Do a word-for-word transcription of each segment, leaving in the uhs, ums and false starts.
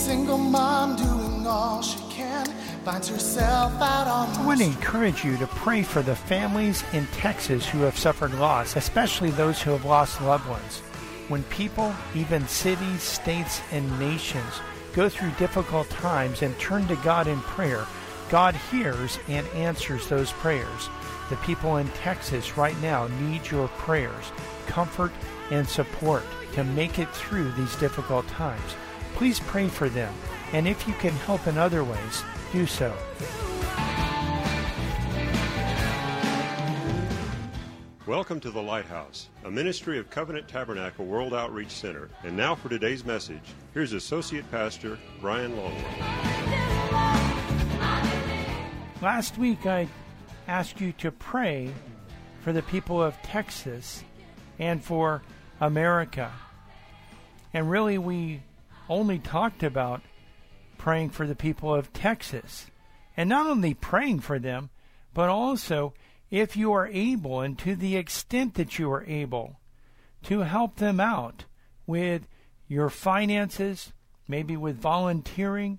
single mom doing all she can finds herself out on the I want to encourage you to pray for the families in Texas who have suffered loss, especially those who have lost loved ones. When people, even cities, states, and nations, go through difficult times and turn to God in prayer, God hears and answers those prayers. The people in Texas right now need your prayers, comfort, and support to make it through these difficult times. Please pray for them, and if you can help in other ways, do so. Welcome to The Lighthouse, a ministry of Covenant Tabernacle World Outreach Center. And now for today's message, here's Associate Pastor Brian Longworth. Last week I asked you to pray for the people of Texas and for America. And really we only talked about praying for the people of Texas. And not only praying for them, but also, if you are able, and to the extent that you are able, to help them out with your finances, maybe with volunteering,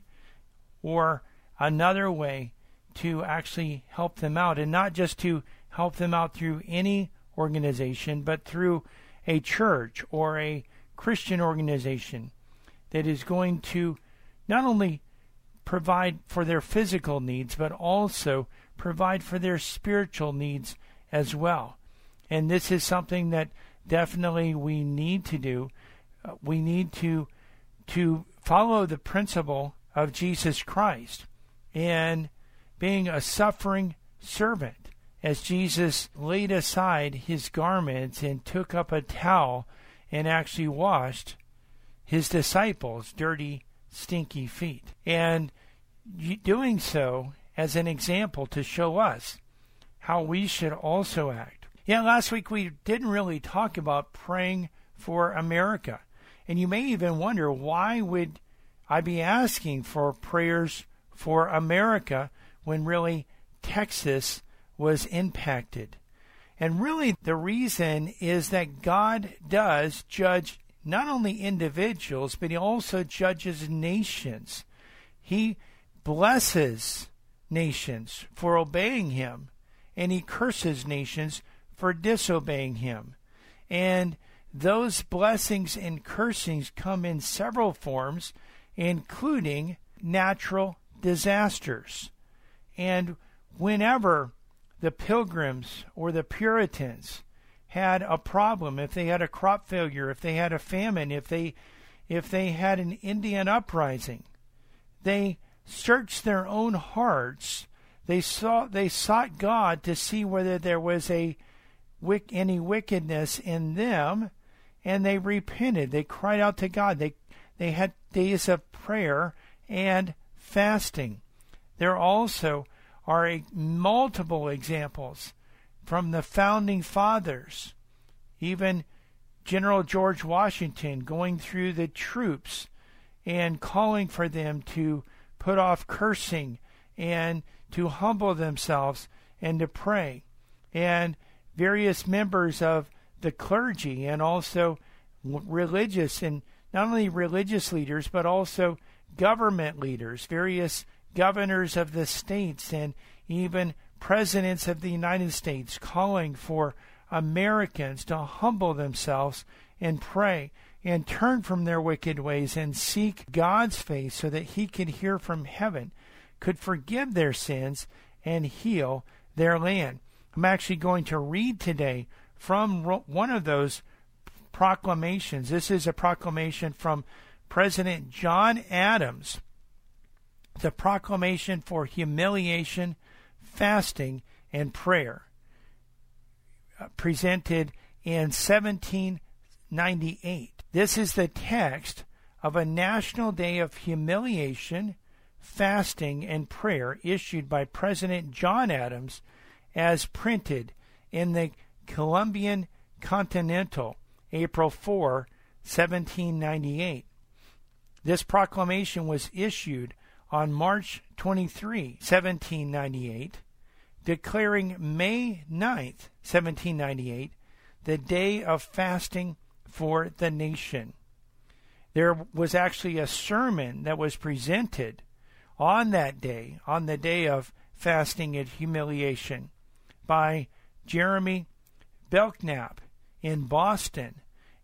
or another way to actually help them out, and not just to help them out through any organization, but through a church or a Christian organization that is going to not only provide for their physical needs, but also provide for their spiritual needs as well. And this is something that definitely we need to do. Uh, we need to to follow the principle of Jesus Christ and being a suffering servant, as Jesus laid aside his garments and took up a towel and actually washed his disciples' dirty, stinky feet. And doing so as an example to show us how we should also act. Yeah, last week we didn't really talk about praying for America. And you may even wonder, why would I be asking for prayers for America when really Texas was impacted? And really the reason is that God does judge not only individuals, but he also judges nations. He blesses nations for obeying him, and he curses nations for disobeying him. And those blessings and cursings come in several forms, including natural disasters. And whenever the Pilgrims or the Puritans had a problem, if they had a crop failure, if they had a famine, if they if they had an Indian uprising, they searched their own hearts. They saw they sought God to see whether there was a any wickedness in them, and they repented. They cried out to God. They they had days of prayer and fasting. There also are a, multiple examples from the founding fathers, even General George Washington going through the troops and calling for them to put off cursing and to humble themselves and to pray. And various members of the clergy and also religious, and not only religious leaders, but also government leaders, various governors of the states, and even presidents of the United States calling for Americans to humble themselves and pray and turn from their wicked ways and seek God's face so that he could hear from heaven, could forgive their sins and heal their land. I'm actually going to read today from one of those proclamations. This is a proclamation from President John Adams, the proclamation for humiliation, fasting, and prayer, uh, presented in seventeen ninety-eight. This is the text of a national day of humiliation, fasting, and prayer issued by President John Adams, as printed in the Columbian Continental, April fourth, seventeen ninety-eight. This proclamation was issued on March twenty-third, seventeen ninety-eight, declaring May ninth, seventeen ninety-eight, the day of fasting for the nation. There was actually a sermon that was presented on that day, on the day of fasting and humiliation, by Jeremy Belknap in Boston.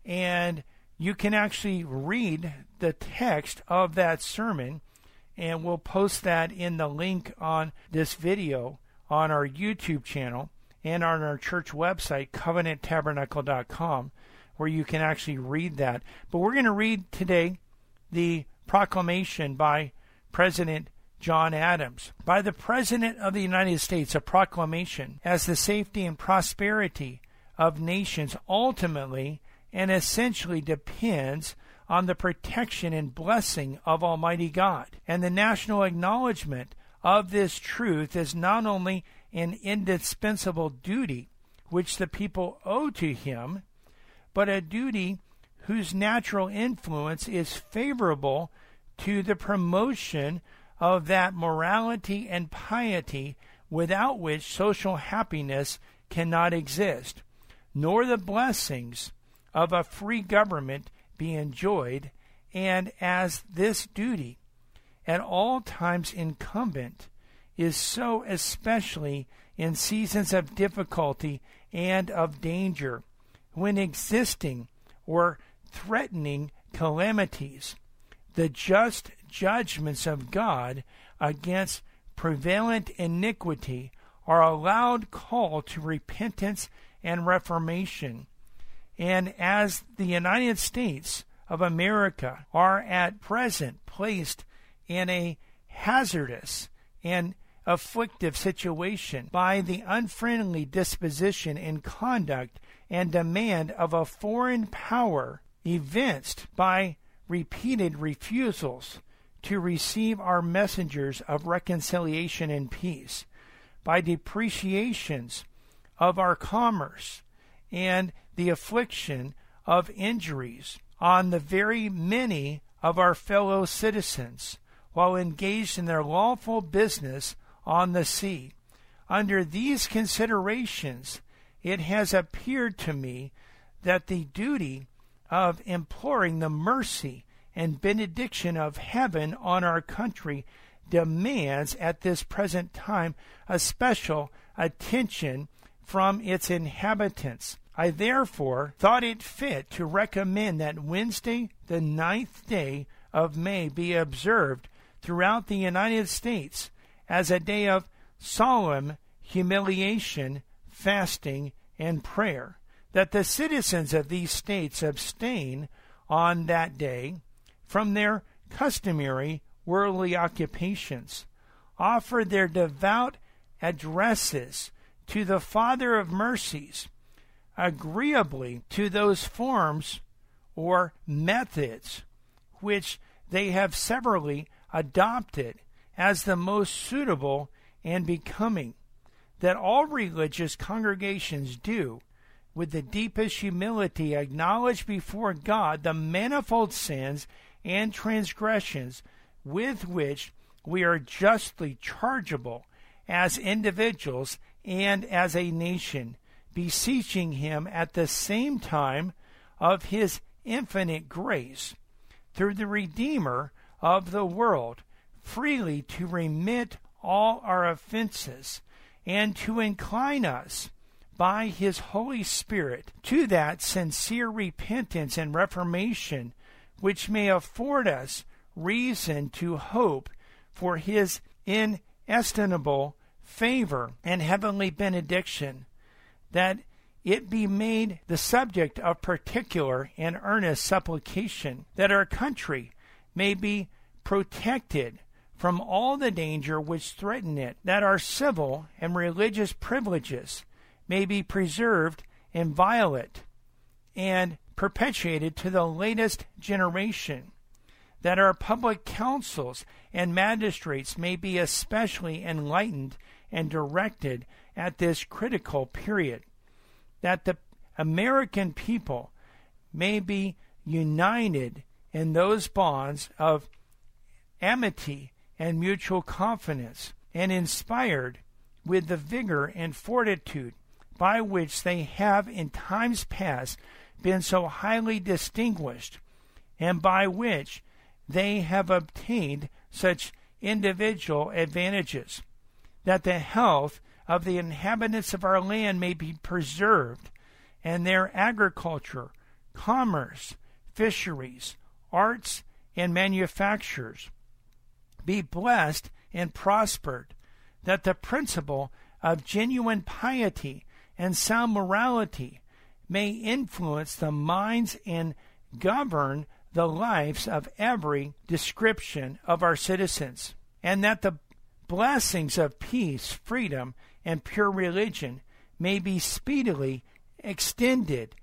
And you can actually read the text of that sermon, and we'll post that in the link on this video on our YouTube channel and on our church website, covenant tabernacle dot com, where you can actually read that. But we're going to read today the proclamation by President John Adams. By the President of the United States, a proclamation as the safety and prosperity of nations ultimately and essentially depends on the protection and blessing of Almighty God. And the national acknowledgement of this truth is not only an indispensable duty which the people owe to him, but a duty whose natural influence is favorable to the promotion of that morality and piety without which social happiness cannot exist, nor the blessings of a free government be enjoyed, and as this duty, at all times incumbent, is so especially in seasons of difficulty and of danger, when existing or threatening calamities, the just judgments of God against prevalent iniquity are a loud call to repentance and reformation. And as the United States of America are at present placed in a hazardous and afflictive situation by the unfriendly disposition and conduct and demand of a foreign power evinced by repeated refusals to receive our messengers of reconciliation and peace, by depreciations of our commerce, and the affliction of injuries on the very many of our fellow citizens, while engaged in their lawful business on the sea. Under these considerations, it has appeared to me that the duty of imploring the mercy and benediction of heaven on our country demands at this present time a special attention from its inhabitants. I therefore thought it fit to recommend that Wednesday, the ninth day of May, be observed throughout the United States as a day of solemn humiliation, fasting, and prayer, that the citizens of these states abstain on that day from their customary worldly occupations, offer their devout addresses to the Father of mercies, agreeably to those forms or methods which they have severally adopted as the most suitable and becoming, that all religious congregations do, with the deepest humility, acknowledge before God the manifold sins and transgressions with which we are justly chargeable as individuals and as a nation, beseeching him at the same time of his infinite grace, through the Redeemer of the world, freely to remit all our offenses, and to incline us by his Holy Spirit to that sincere repentance and reformation which may afford us reason to hope for his inestimable favor and heavenly benediction, that it be made the subject of particular and earnest supplication, that our country may be protected from all the danger which threaten it, that our civil and religious privileges may be preserved inviolate and perpetuated to the latest generation, that our public councils and magistrates may be especially enlightened and directed at this critical period, that the American people may be united in those bonds of amity and mutual confidence, and inspired with the vigor and fortitude by which they have in times past been so highly distinguished, and by which they have obtained such individual advantages, that the health of the inhabitants of our land may be preserved, and their agriculture, commerce, fisheries, arts, and manufactures be blessed and prospered, that the principle of genuine piety and sound morality may influence the minds and govern the lives of every description of our citizens, and that the blessings of peace, freedom, and pure religion may be speedily extended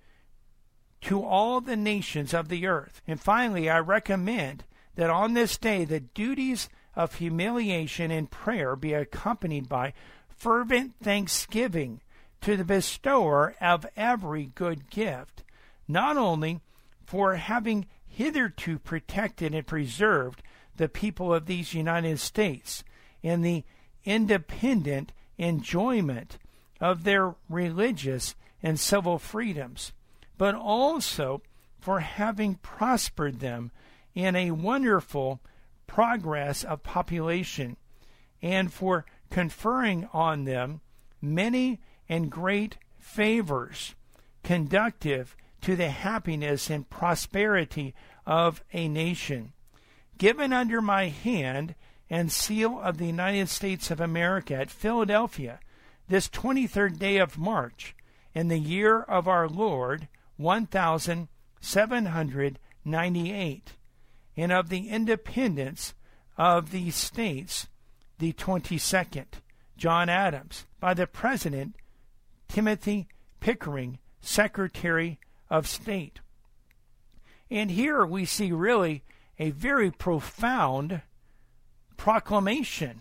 to all the nations of the earth. And finally, I recommend that on this day the duties of humiliation and prayer be accompanied by fervent thanksgiving to the bestower of every good gift, not only for having hitherto protected and preserved the people of these United States in the independent enjoyment of their religious and civil freedoms, but also for having prospered them in a wonderful progress of population, and for conferring on them many and great favors conducive to the happiness and prosperity of a nation, given under my hand and seal of the United States of America at Philadelphia, this twenty-third day of March, in the year of our Lord, one thousand seven hundred ninety-eight, and of the independence of these states, the twenty-second, John Adams, by the President Timothy Pickering, Secretary of State. And here we see really a very profound proclamation.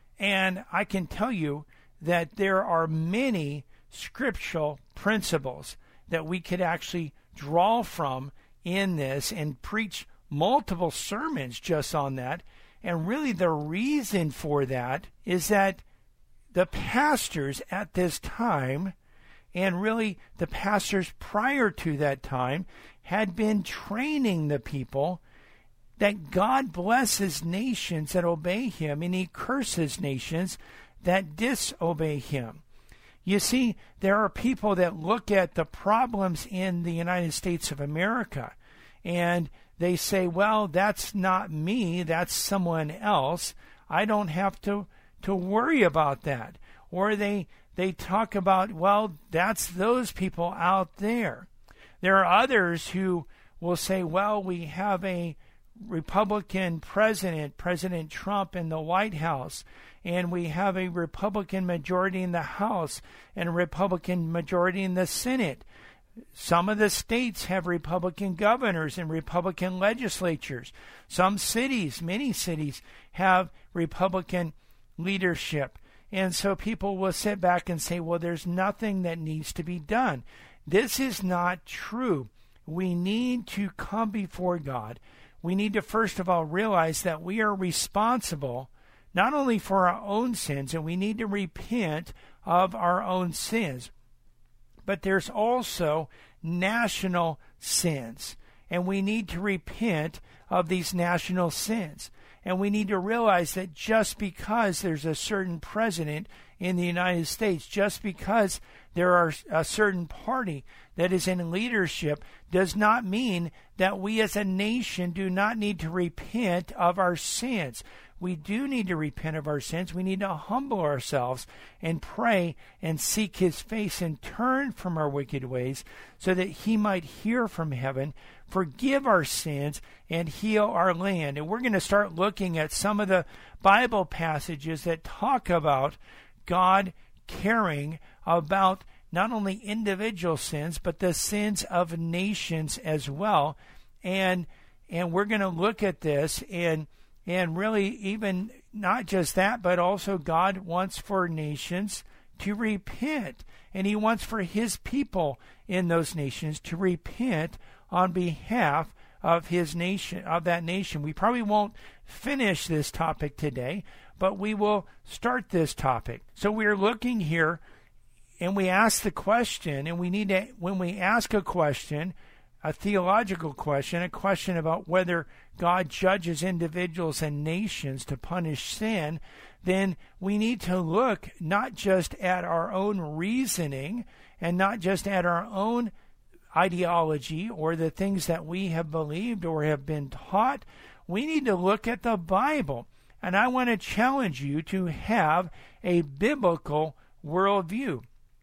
And I can tell you that there are many scriptural principles that we could actually draw from in this and preach multiple sermons just on that. And really the reason for that is that the pastors at this time, and really the pastors prior to that time, had been training the people that God blesses nations that obey him, and he curses nations that disobey him. You see, there are people that look at the problems in the United States of America, and they say, well, that's not me, that's someone else. I don't have to, to worry about that. Or they, they talk about, well, that's those people out there. There are others who will say, well, we have a Republican president, President Trump, in the White House, and we have a Republican majority in the House and a Republican majority in the Senate. Some of the states have Republican governors and Republican legislatures. Some cities, many cities, have Republican leadership. And so people will sit back and say, well, there's nothing that needs to be done. This is not true. We need to come before God. We need to first of all realize that we are responsible not only for our own sins, and we need to repent of our own sins, but there's also national sins, and we need to repent of these national sins. And we need to realize that just because there's a certain president in the United States, just because there are a certain party that is in leadership, does not mean that we as a nation do not need to repent of our sins. We do need to repent of our sins. We need to humble ourselves and pray and seek his face and turn from our wicked ways so that he might hear from heaven, forgive our sins, and heal our land. And we're going to start looking at some of the Bible passages that talk about God caring about not only individual sins, but the sins of nations as well. And and we're going to look at this and and really even not just that, but also God wants for nations to repent. And he wants for his people in those nations to repent on behalf of his nation, of that nation. We probably won't finish this topic today, but we will start this topic. So we're looking here and we ask the question, and we need to, when we ask a question, a theological question, a question about whether God judges individuals and nations to punish sin, then we need to look not just at our own reasoning and not just at our own ideology or the things that we have believed or have been taught. We need to look at the Bible. And I want to challenge you to have a biblical worldview,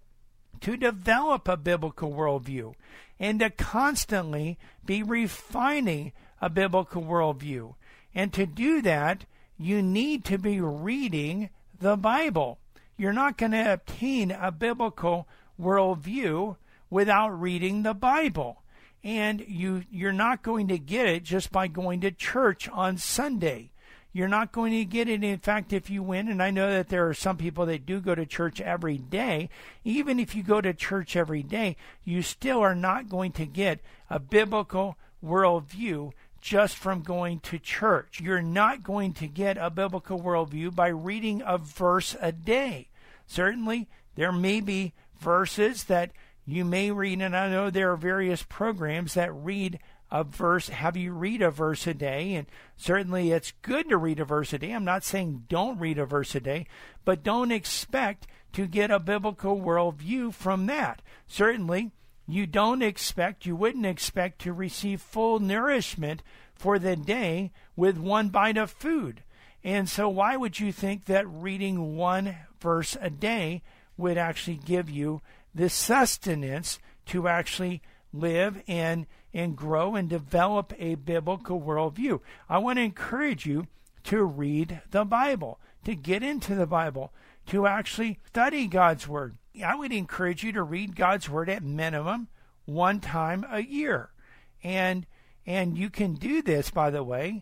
to develop a biblical worldview, and to constantly be refining a biblical worldview. And to do that, you need to be reading the Bible. You're not going to obtain a biblical worldview without reading the Bible. And you, you're not going to get it just by going to church on Sunday. You're not going to get it. In fact, if you went, and I know that there are some people that do go to church every day, even if you go to church every day, you still are not going to get a biblical worldview just from going to church. You're not going to get a biblical worldview by reading a verse a day. Certainly, there may be verses that you may read, and I know there are various programs that read a verse, have you read a verse a day, and certainly it's good to read a verse a day. I'm not saying don't read a verse a day, but don't expect to get a biblical worldview from that. Certainly, you don't expect, you wouldn't expect to receive full nourishment for the day with one bite of food. And so why would you think that reading one verse a day would actually give you the sustenance to actually live and and grow and develop a biblical worldview? I want to encourage you to read the Bible, to get into the Bible, to actually study God's Word. I would encourage you to read God's Word at minimum one time a year. And and you can do this, by the way.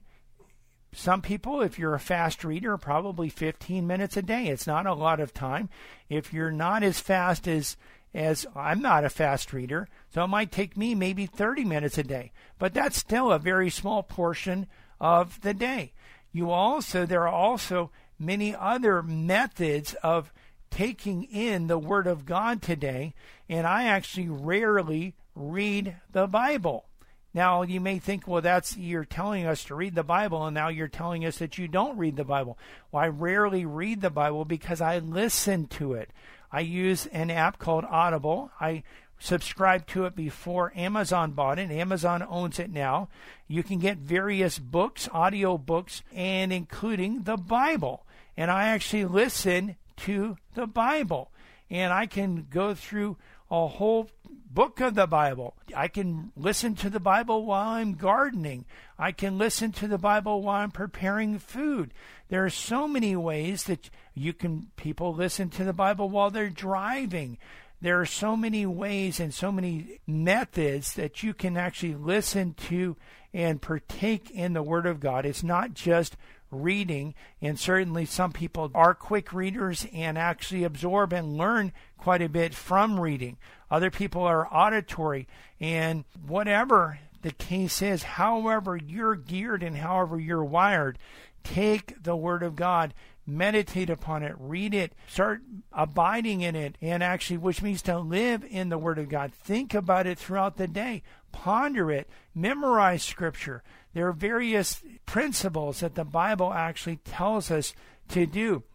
Some people, if you're a fast reader, probably fifteen minutes a day. It's not a lot of time. If you're not as fast as as I'm not a fast reader, so it might take me maybe thirty minutes a day. But that's still a very small portion of the day. You also, there are also many other methods of taking in the Word of God today, and I actually rarely read the Bible. Now, you may think, well, that's, you're telling us to read the Bible, and now you're telling us that you don't read the Bible. Well, I rarely read the Bible because I listen to it. I use an app called Audible. I subscribed to it before Amazon bought it. Amazon owns it now. You can get various books, audio books, and including the Bible. And I actually listen to the Bible. And I can go through a whole book of the Bible. I can listen to the Bible while I'm gardening. I can listen to the Bible while I'm preparing food. There are so many ways that you can, people listen to the Bible while they're driving. There are so many ways and so many methods that you can actually listen to and partake in the Word of God. It's not just reading, and certainly some people are quick readers and actually absorb and learn quite a bit from reading. Other people are auditory, and whatever the case is, however you're geared and however you're wired, take the Word of God, meditate upon it, read it, start abiding in it, and actually, which means to live in the Word of God. Think about it throughout the day, ponder it, memorize Scripture. There are various principles that the Bible actually tells us to do.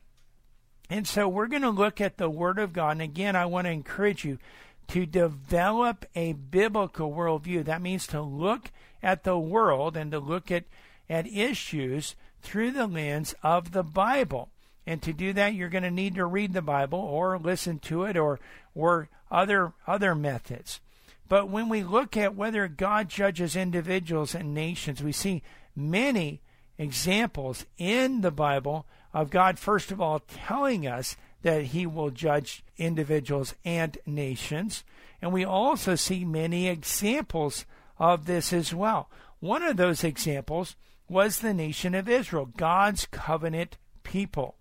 And so we're going to look at the Word of God. And again, I want to encourage you to develop a biblical worldview. That means to look at the world and to look at, at issues through the lens of the Bible. And to do that, you're going to need to read the Bible or listen to it or or other other methods. But when we look at whether God judges individuals and nations, we see many examples in the Bible of God, first of all, telling us that He will judge individuals and nations. And we also see many examples of this as well. One of those examples was the nation of Israel, God's covenant people.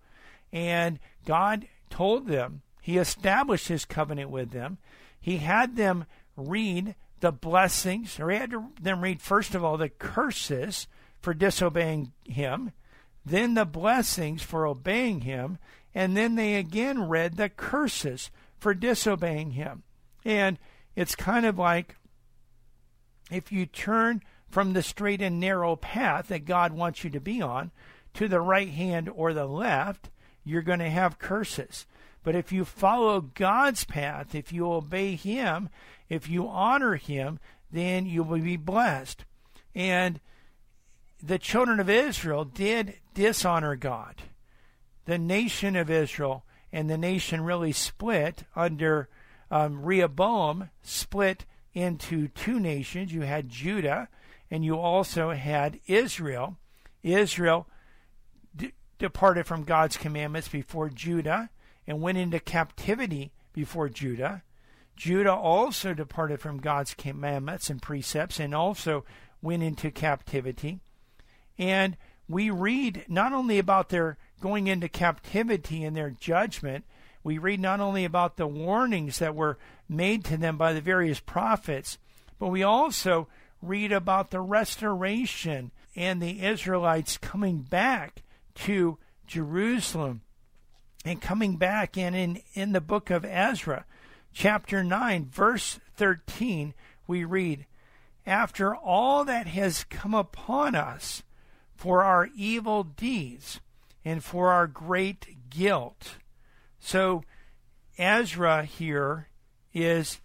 And God told them, He established His covenant with them. He had them read the blessings, or He had them read, first of all, the curses for disobeying Him, then the blessings for obeying Him, and then they again read the curses for disobeying Him. And it's kind of like if you turn from the straight and narrow path that God wants you to be on to the right hand or the left, you're going to have curses. But if you follow God's path, if you obey Him, if you honor Him, then you will be blessed. And the children of Israel did dishonor God. The nation of Israel and the nation really split under um, Rehoboam, split into two nations. You had Judah and you also had Israel. Israel d- departed from God's commandments before Judah and went into captivity before Judah. Judah also departed from God's commandments and precepts and also went into captivity. And we read not only about their going into captivity and their judgment, we read not only about the warnings that were made to them by the various prophets, but we also read about the restoration and the Israelites coming back to Jerusalem and coming back. And in, in the book of Ezra, chapter nine, verse thirteen, we read, "After all that has come upon us for our evil deeds and for our great guilt." So Ezra here is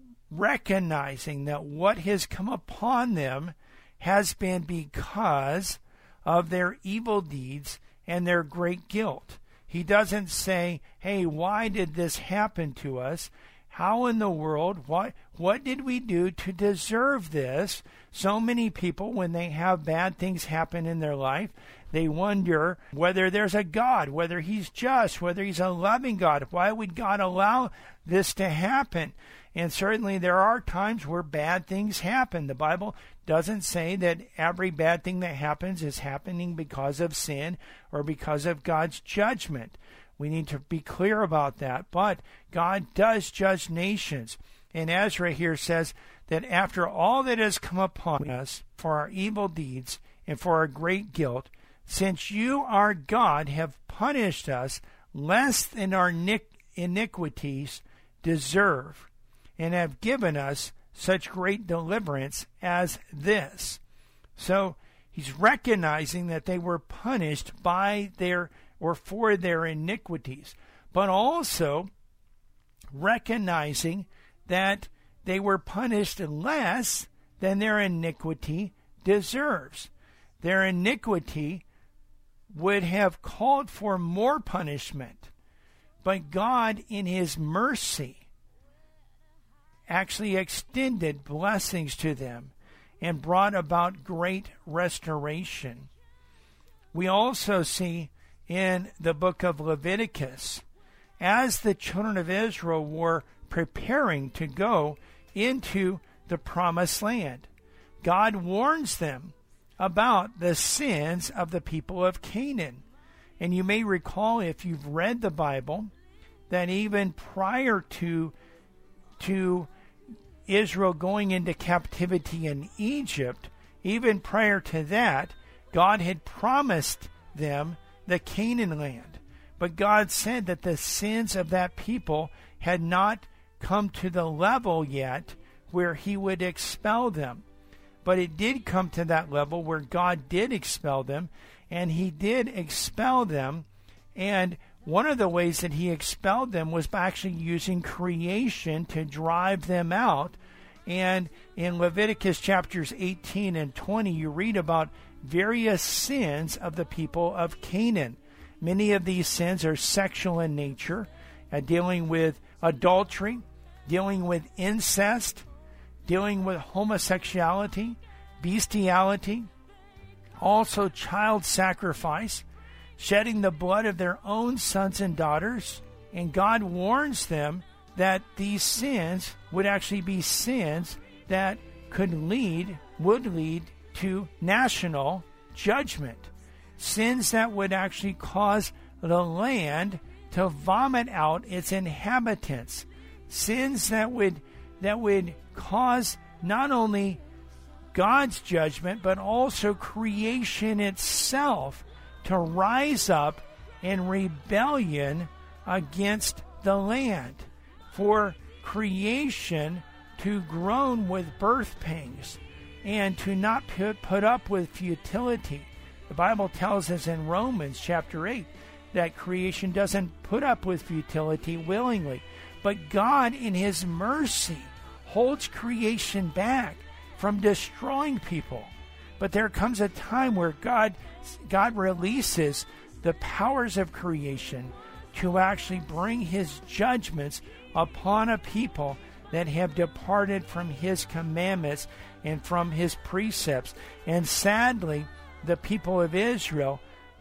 recognizing that what has come upon them has been because of their evil deeds and their great guilt. He doesn't say, hey, why did this happen to us? How in the world, what, what did we do to deserve this? So many people, when they have bad things happen in their life, they wonder whether there's a God, whether He's just, whether He's a loving God. Why would God allow this to happen? And certainly there are times where bad things happen. The Bible doesn't say that every bad thing that happens is happening because of sin or because of God's judgment. We need to be clear about that. But God does judge nations. And Ezra here says that after all that has come upon us for our evil deeds and for our great guilt, since you, our God, have punished us less than our iniquities deserve, and have given us such great deliverance as this. So he's recognizing that they were punished by their or for their iniquities, but also recognizing that they were punished less than their iniquity deserves. Their iniquity would have called for more punishment, but God, in His mercy, actually extended blessings to them and brought about great restoration. We also see in the book of Leviticus, as the children of Israel were preparing to go into the promised land, God warns them about the sins of the people of Canaan. And you may recall, if you've read the Bible, that even prior to to Israel going into captivity in Egypt, even prior to that, God had promised them the Canaan land. But God said that the sins of that people had not come to the level yet where He would expel them. But it did come to that level where God did expel them, and He did expel them. And one of the ways that He expelled them was by actually using creation to drive them out. And in Leviticus chapters eighteen and twenty, you read about various sins of the people of Canaan. Many of these sins are sexual in nature, uh, dealing with adultery, dealing with incest, dealing with homosexuality, bestiality, also child sacrifice, shedding the blood of their own sons and daughters. And God warns them that these sins would actually be sins that could lead, would lead to national judgment. Sins that would actually cause the land to vomit out its inhabitants. Sins that would that would cause not only God's judgment, but also creation itself to rise up in rebellion against the land. For creation to groan with birth pangs, and to not put, put up with futility. The Bible tells us in Romans chapter eight that creation doesn't put up with futility willingly, but God in His mercy holds creation back from destroying people. But there comes a time where God, God releases the powers of creation to actually bring His judgments upon a people that have departed from His commandments and from His precepts. And sadly, the people of Israel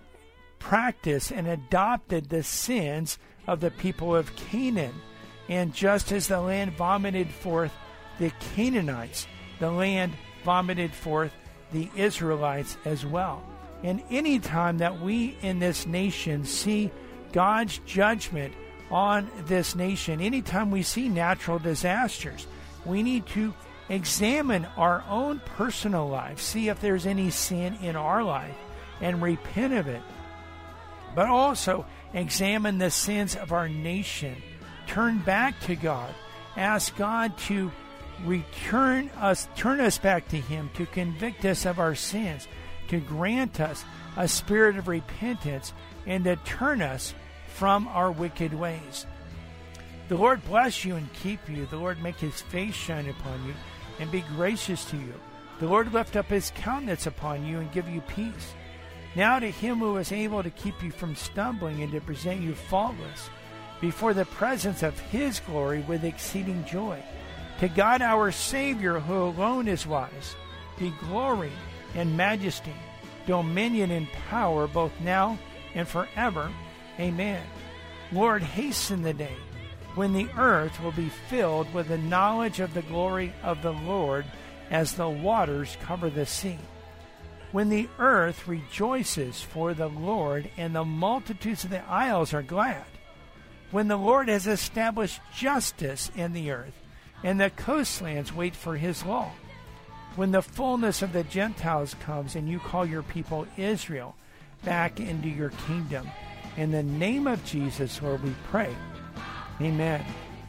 practiced and adopted the sins of the people of Canaan. And just as the land vomited forth the Canaanites, the land vomited forth the Israelites as well. And any time that we in this nation see God's judgment on this nation, anytime we see natural disasters, we need to examine our own personal life, see if there's any sin in our life, and repent of it. But also examine the sins of our nation. Turn back to God. Ask God to return us, turn us back to Him, to convict us of our sins, to grant us a spirit of repentance, and to turn us from our wicked ways. The Lord bless you and keep you. The Lord make His face shine upon you and be gracious to you. The Lord lift up His countenance upon you and give you peace. Now to Him who is able to keep you from stumbling and to present you faultless before the presence of His glory with exceeding joy. To God our Savior, who alone is wise, be glory and majesty, dominion and power, both now and forever. Amen. Lord, hasten the day when the earth will be filled with the knowledge of the glory of the Lord as the waters cover the sea. When the earth rejoices for the Lord and the multitudes of the isles are glad. When the Lord has established justice in the earth and the coastlands wait for His law. When the fullness of the Gentiles comes and you call your people Israel back into your kingdom. In the name of Jesus, Lord, we pray. Amen.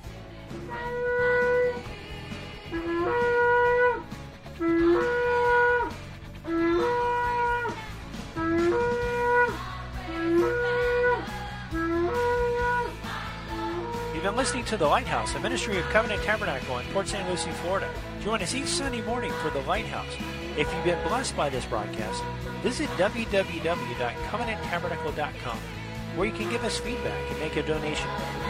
You've been listening to The Lighthouse, a ministry of Covenant Tabernacle in Port Saint Lucie, Florida. Join us each Sunday morning for The Lighthouse. If you've been blessed by this broadcast, visit w w w dot covenant tabernacle dot com, where you can give us feedback and make a donation.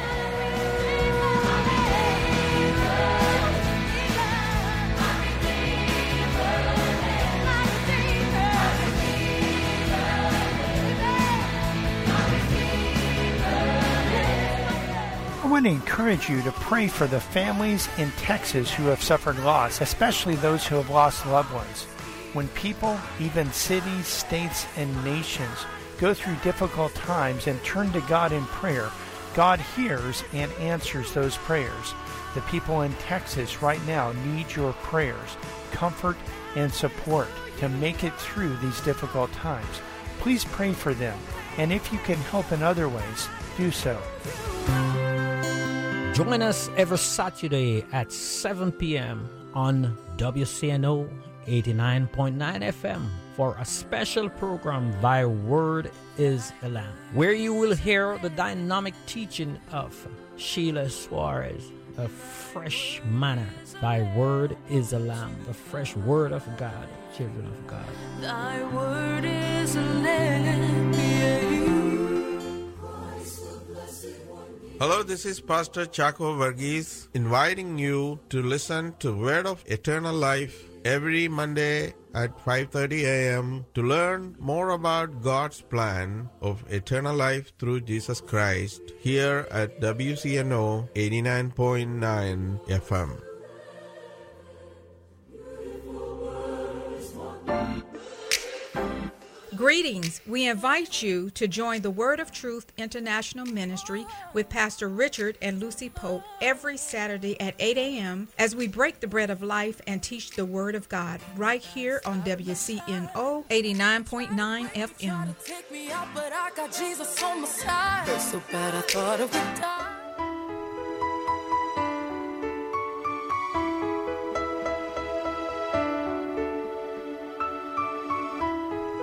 I want to encourage you to pray for the families in Texas who have suffered loss, especially those who have lost loved ones. When people, even cities, states, and nations, go through difficult times and turn to God in prayer, God hears and answers those prayers. The people in Texas right now need your prayers, comfort, and support to make it through these difficult times. Please pray for them, and if you can help in other ways, do so. Join us every Saturday at seven p.m. on W C N O eighty-nine point nine F M for a special program, Thy Word is a Lamp, where you will hear the dynamic teaching of Sheila Suarez, a fresh manna. Thy Word is a Lamp, the fresh Word of God, children of God. Thy Word is a lamp, yeah. Hello, this is Pastor Chaco Varghese inviting you to listen to Word of Eternal Life every Monday at five thirty a.m. to learn more about God's plan of eternal life through Jesus Christ here at W C N O eighty-nine point nine F M. Greetings. We invite you to join the Word of Truth International Ministry with Pastor Richard and Lucy Pope every Saturday at eight a.m. as we break the bread of life and teach the Word of God right here on W C N O eighty-nine point nine F M. Take me out, but I got Jesus on my side. So bad I thought it would die.